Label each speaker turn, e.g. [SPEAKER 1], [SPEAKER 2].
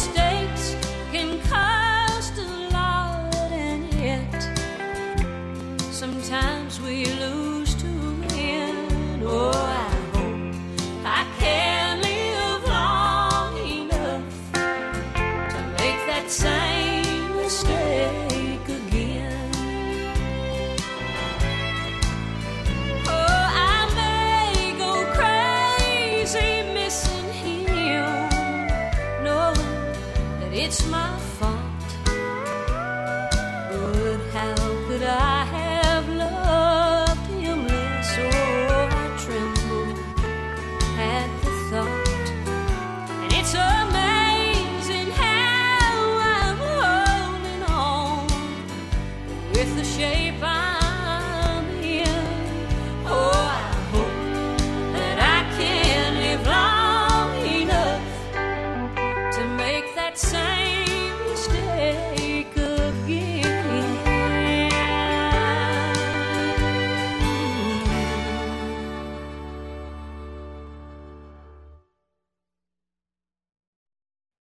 [SPEAKER 1] mistakes can cost a lot, and yet sometimes we lose to win. Oh, I hope I can live long enough to make that same mistake again. Oh, I may go crazy missing him, knowing that it's my fault. But how could I have loved him less? Oh, I tremble at the thought. And it's amazing how I'm holding on with the shape I'm in. Oh, I hope that I can live long enough to make that same